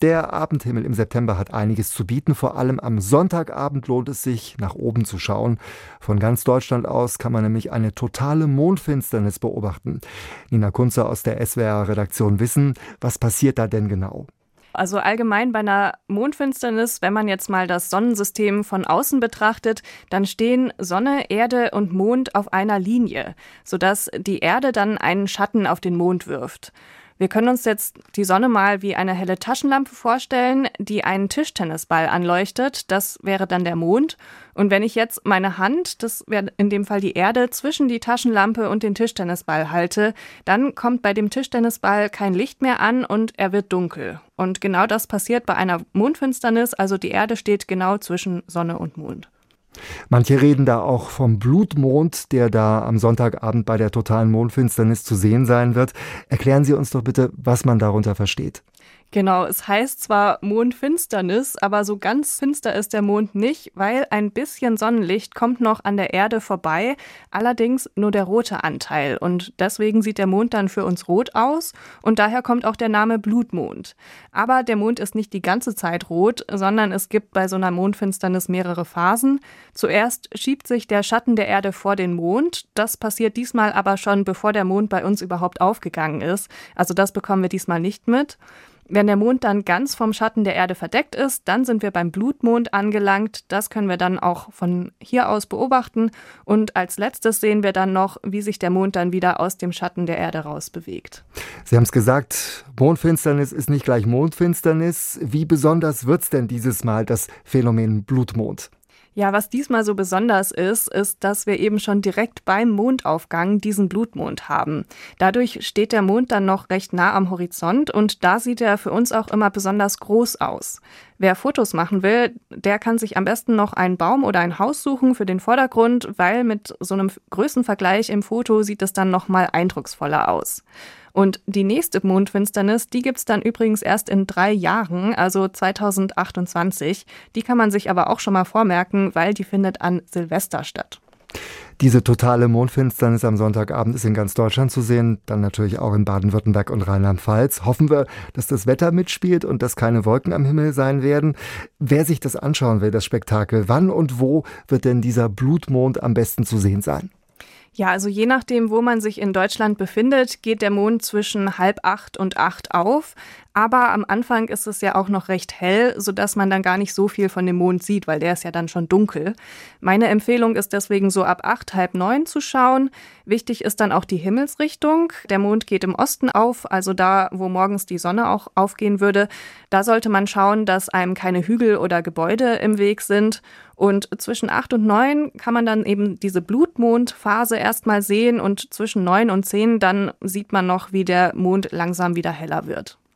Der Abendhimmel im September hat einiges zu bieten. Vor allem am Sonntagabend lohnt es sich, nach oben zu schauen. Von ganz Deutschland aus kann man nämlich eine totale Mondfinsternis beobachten. Nina Kunze aus der SWR-Redaktion wissen, was passiert da denn genau? Also allgemein bei einer Mondfinsternis, wenn man jetzt mal das Sonnensystem von außen betrachtet, dann stehen Sonne, Erde und Mond auf einer Linie, sodass die Erde dann einen Schatten auf den Mond wirft. Wir können uns jetzt die Sonne mal wie eine helle Taschenlampe vorstellen, die einen Tischtennisball anleuchtet. Das wäre dann der Mond. Und wenn ich jetzt meine Hand, das wäre in dem Fall die Erde, zwischen die Taschenlampe und den Tischtennisball halte, dann kommt bei dem Tischtennisball kein Licht mehr an und er wird dunkel. Und genau das passiert bei einer Mondfinsternis, also die Erde steht genau zwischen Sonne und Mond. Manche reden da auch vom Blutmond, der da am Sonntagabend bei der totalen Mondfinsternis zu sehen sein wird. Erklären Sie uns doch bitte, was man darunter versteht. Genau, es heißt zwar Mondfinsternis, aber so ganz finster ist der Mond nicht, weil ein bisschen Sonnenlicht kommt noch an der Erde vorbei, allerdings nur der rote Anteil. Und deswegen sieht der Mond dann für uns rot aus und daher kommt auch der Name Blutmond. Aber der Mond ist nicht die ganze Zeit rot, sondern es gibt bei so einer Mondfinsternis mehrere Phasen. Zuerst schiebt sich der Schatten der Erde vor den Mond. Das passiert diesmal aber schon, bevor der Mond bei uns überhaupt aufgegangen ist. Also das bekommen wir diesmal nicht mit. Wenn der Mond dann ganz vom Schatten der Erde verdeckt ist, dann sind wir beim Blutmond angelangt. Das können wir dann auch von hier aus beobachten. Und als letztes sehen wir dann noch, wie sich der Mond dann wieder aus dem Schatten der Erde rausbewegt. Sie haben es gesagt, Mondfinsternis ist nicht gleich Mondfinsternis. Wie besonders wird's denn dieses Mal, das Phänomen Blutmond? Ja, was diesmal so besonders ist, dass wir eben schon direkt beim Mondaufgang diesen Blutmond haben. Dadurch steht der Mond dann noch recht nah am Horizont und da sieht er für uns auch immer besonders groß aus. Wer Fotos machen will, der kann sich am besten noch einen Baum oder ein Haus suchen für den Vordergrund, weil mit so einem Größenvergleich im Foto sieht es dann noch mal eindrucksvoller aus. Und die nächste Mondfinsternis, die gibt's dann übrigens erst in 3 Jahren, also 2028. Die kann man sich aber auch schon mal vormerken, weil die findet an Silvester statt. Diese totale Mondfinsternis am Sonntagabend ist in ganz Deutschland zu sehen, dann natürlich auch in Baden-Württemberg und Rheinland-Pfalz. Hoffen wir, dass das Wetter mitspielt und dass keine Wolken am Himmel sein werden. Wer sich das anschauen will, das Spektakel, wann und wo wird denn dieser Blutmond am besten zu sehen sein? Ja, also je nachdem, wo man sich in Deutschland befindet, geht der Mond zwischen 7:30 und 8 auf. Aber am Anfang ist es ja auch noch recht hell, sodass man dann gar nicht so viel von dem Mond sieht, weil der ist ja dann schon dunkel. Meine Empfehlung ist deswegen so ab 8, halb 9 zu schauen. Wichtig ist dann auch die Himmelsrichtung. Der Mond geht im Osten auf, also da, wo morgens die Sonne auch aufgehen würde. Da sollte man schauen, dass einem keine Hügel oder Gebäude im Weg sind. Und zwischen 8 und 9 kann man dann eben diese Blutmondphase erstmal sehen und zwischen 9 und 10 dann sieht man noch, wie der Mond langsam wieder heller wird.